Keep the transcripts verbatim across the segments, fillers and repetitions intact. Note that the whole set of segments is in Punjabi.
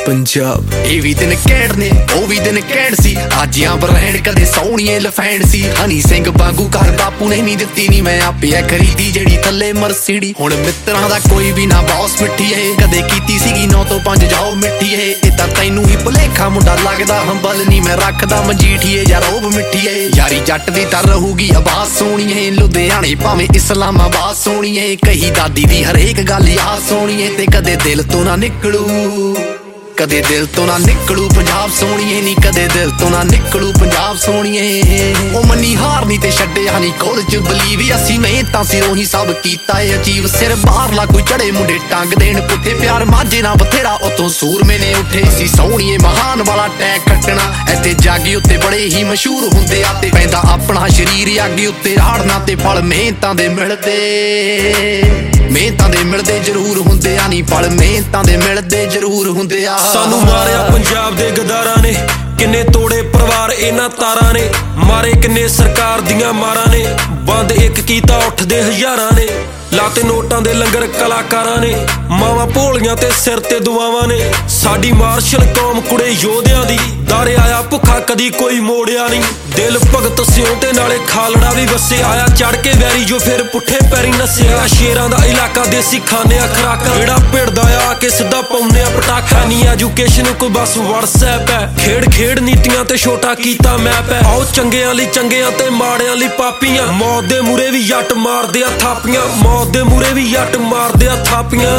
पंजाब ਇਹ ਵੀ ਦਿਨ ਕਹਿਣ ਨੇ ਉਹ ਵੀ ਦਿਨ ਕਹਿਣ ਸੀ ਆਜਿਆਂ ਬਰਹਿਣ ਕਦੇ ਸੋਹਣੀਏ ਲਫੈਣ ਸੀ ਹਨੀ ਸਿੰਘ ਵਾਂਗੂ ਘਰ ਬਾਪੂ ਨੇ ਨਹੀਂ ਦਿੱਤੀ ਨੀ ਮੈਂ ਆਪੇ ਐ ਖਰੀਦੀ ਜਿਹੜੀ ਥੱਲੇ ਮਰਸੀਡੀ ਹੁਣ ਮਿੱਤਰਾਂ ਦਾ ਕੋਈ ਵੀ ਨਾ ਬੌਸ ਮਿੱਠੀ ਏ ਕਦੇ ਕੀਤੀ ਸੀਗੀ ਨੌ ਤੋਂ ਪੰਜ ਜਾਓ ਮਿੱਠੀ ਏ ਇਹ ਤਾਂ ਤੈਨੂੰ ਹੀ ਭੁਲੇਖਾ ਮੁੰਡਾ ਲੱਗਦਾ ਹੰਬਲ ਨੀ ਮੈਂ ਰੱਖਦਾ ਮਜੀਠੀਏ ਯਾਰ ਉਹ ਮਿੱਠੀ ਏ ਯਾਰੀ ਜੱਟ ਦੀ ਤਾਂ ਰਹੂਗੀ ਆਵਾਜ਼ ਸੋਹਣੀਏ ਲੁਧਿਆਣੇ ਭਾਵੇਂ ਇਸਲਾਮਾਬਾਦ ਸੋਹਣੀਏ ਕਹੀ ਦਾਦੀ ਦੀ ਹਰੇਕ ਗੱਲ ਯਾਦ ਸੋਹਣੀਏ ਤੇ ਕਦੇ ਦਿਲ ਤੋਂ ਨਾ ਨਿਕਲੂ ਕਦੇ ਦਿਲ ਤੋਂ ਨਾ ਨਿਕਲੂ ਪੰਜਾਬ ਸੋਹਣੀਏ ਨੀ ਕਦੇ ਦਿਲ ਤੋਂ ਨਾ ਨਿਕਲੂ ਪੰਜਾਬ ਸੋਹਣੀਏ ਉਹ ਮੰਨੀ ਹਾਰ ਨੀ ਤੇ ਛੱਡਿਆ ਨੀ ਕੋਲ ਚ ਬਲੀਵ ਅਸੀਂ ਮਿਹਨਤਾਂ ਸਿਰੋਂ ਹੀ ਸਭ ਕੀਤਾ ਏ ਅਜੀਬ ਸਿਰ ਬਾਹਰਲਾ ਕੋਈ ਚੜੇ ਮੁੰਡੇ ਟੰਗ ਦੇਣ ਪੁੱਠੇ ਪਿਆਰ ਮਾਝੇ ਨਾ ਬਥੇਰਾ ਉਤੋਂ ਸੂਰਮੇ ਨੇ ਉੱਠੇ ਸੀ ਸੋਹਣੀਏ ਮਹਾਨ ਵਾਲਾ ਟੈਗ ਕੱਟਣਾ ਇੱਥੇ ਜਾਗੀ ਉੱਤੇ ਬੜੇ ਹੀ ਮਸ਼ਹੂਰ ਹੁੰਦੇ ਆ ਤੇ ਪੈਂਦਾ ਆਪਣਾ ਸ਼ਰੀਰ ਅੱਗੇ ਉੱਤੇ ਰਾੜਨਾ ਤੇ ਫਲ ਮਿਹਨਤਾਂ ਦੇ ਮਿਲਦੇ ਮਿਹਨਤਾਂ ਦੇ ਮਿਲਦੇ ਜ਼ਰੂਰ ਹੁੰਦੇ ਆ ਨੀ ਫਲ ਮਿਹਨਤਾਂ ਦੇ ਮਿਲਦੇ ਜ਼ਰੂਰ ਹੁੰਦੇ ਆ ਸਾਨੂੰ ਮਾਰਿਆ ਪੰਜਾਬ ਦੇ ਗਦਾਰਾਂ ਨੇ ਕਿੰਨੇ ਤੋੜੇ ਪਰਿਵਾਰ ਇਹਨਾਂ ਤਾਰਾਂ ਨੇ ਮਾਰੇ ਕਿੰਨੇ ਸਰਕਾਰ ਦੀਆਂ ਮਾਰਾਂ ਨੇ ਬੰਦ ਇੱਕ ਕੀਤਾ ਉੱਠਦੇ ਹਜ਼ਾਰਾਂ ਨੇ ਲਾਤੇ ਨੋਟਾਂ ਦੇ ਲੰਗਰ ਕਲਾਕਾਰਾਂ ਨੇ ਮਾਵਾਂ ਭੋਲੀਆਂ ਤੇ ਸਿਰ ਤੇ ਦੁਆਵਾਂ ਨੇ ਸਾਡੀ ਮਾਰਸ਼ਲ ਕੌਮ ਕੁੜੇ ਯੋਧਿਆਂ ਦੀ ਦਾਰੇ ਆਇਆ ਭੁੱਖਾ ਕਦੀ ਕੋਈ ਮੋੜਿਆ ਨਹੀਂ ਦਿਲ ਭਗਤ ਸਿਉਂ ਤੇ ਨਾਲੇ ਖਾਲੜਾ ਵੀ ਵਸੇ ਆਇਆ ਚੜ ਕੇ ਵੈਰੀ ਜੋ ਫਿਰ ਪੁੱਠੇ ਪੈਰੀ ਨਸਿਆ ਸ਼ੇਰਾਂ ਦਾ ਇਲਾਕਾ ਦੇਸੀ ਖਾਨਿਆ ਖਰਾਕਾਂ ਜਿਹੜਾ ਭਿੜਦਾ ਆ ਕੇ ਸਿੱਧਾ ਪਾਉਂਦੇ ਆ ਪਟਾਖਾ ਨੀ ਐਜੂਕੇਸ਼ਨ ਕੋਈ ਬਸ ਵਟਸਐਪ ਹੈ ਖੇਡ ਖੇਡ ਨੀਤੀਆਂ ਤੇ ਛੋਟਾ ਕੀਤਾ ਮੈਪ ਹੈ ਆਓ ਚੰਗਿਆਂ ਲਈ ਚੰਗਿਆਂ ਤੇ ਮਾੜਿਆਂ ਲਈ ਪਾਪੀਆਂ ਮੌਤ ਦੇ ਮੂਰੇ ਵੀ ਜੱਟ ਮਾਰਦੇ ਆ ਥਾਪੀਆਂ ਮੌਤ ਦੇ ਮੂਰੇ ਵੀ ਜੱਟ ਮਾਰਦੇ ਆ ਥਾਪੀਆਂ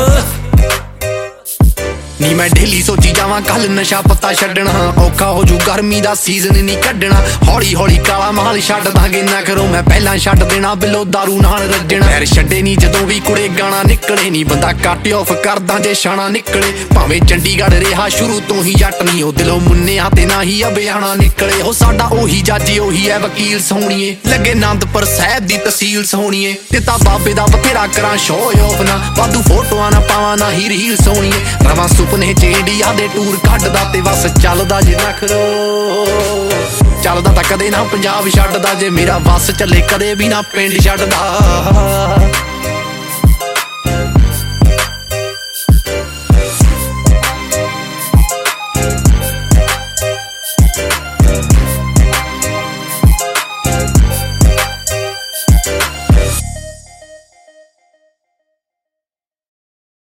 ਨੀ ਮੈਂ ਢੇਲੀ ਸੋਚੀ ਜਾਵਾਂ ਕੱਲ ਨਸ਼ਾ ਪੱਤਾ ਛੱਡਣਾ ਔਖਾ ਹੋ ਜੂ ਗਰਮੀ ਦਾ ਸੀਜ਼ਨ ਨਹੀਂ ਕੱਢਣਾ ਹੌਲੀ ਹੌਲੀ ਕਾਲਾ ਮਾਲ ਛੱਡ ਦਾਂਗੇ ਨਾ ਕਰੋ ਮੈਂ ਪਹਿਲਾਂ ਛੱਡ ਦੇਣਾ ਬਿੱਲੋ ਦਾਰੂ ਨਾਲ ਰੱਜਣਾ ਪੈਰ ਛੱਡੇ ਨਹੀਂ ਜਦੋਂ ਵੀ ਕੁੜੇ ਗਾਣਾ ਨਿਕਲੇ ਨਹੀਂ ਬੰਦਾ ਕੱਟ ਆਫ ਕਰਦਾ ਜੇ ਛਾਣਾ ਨਿਕਲੇ ਭਾਵੇਂ ਚੰਡੀਗੜ੍ਹ ਰਿਹਾ ਸ਼ੁਰੂ ਤੋਂ ਹੀ ਜੱਟ ਨਹੀਂ ਉਹ ਦਿਲੋਂ ਮੁੰਨਿਆ ਤੇ ਨਾ ਹੀ ਅਬਿਆਣਾ ਨਿਕਲੇ ਉਹ ਸਾਡਾ ਉਹੀ ਜੱਜ ਉਹੀ ਹੈ ਵਕੀਲ ਸੋਹਣੀਏ ਲੱਗੇ ਆਨੰਦਪੁਰ ਸਾਹਿਬ ਦੀ ਤਹਿਸੀਲ ਸੋਹਣੀਏ ਤੇ ਤਾਂ ਬਾਬੇ ਦਾ ਬਥੇਰਾ ਕਰਾਂ ਸ਼ੋਅ ਆਫ ਨਾ ਵਾਧੂ ਫੋਟੋਆਂ ਨਾ ਪਾਵਾਂ ਨਾ ਹੀ ਰੀਲ ਸੋਹਣੀਏ ਰਵਾਂ ਸੁਪਨੇ ਚ ਇੰਡੀਆ ਦੇ ਟੂਰ ਕੱਢਦਾ ਤੇ ਬਸ ਚੱਲਦਾ ਜੇ ਨਖਰੋ ਚੱਲਦਾ ਤਾਂ ਕਦੇ ਨਾ ਪੰਜਾਬ ਛੱਡਦਾ ਜੇ ਮੇਰਾ ਬੱਸ ਚੱਲੇ ਕਦੇ ਵੀ ਨਾ ਪਿੰਡ ਛੱਡਦਾ।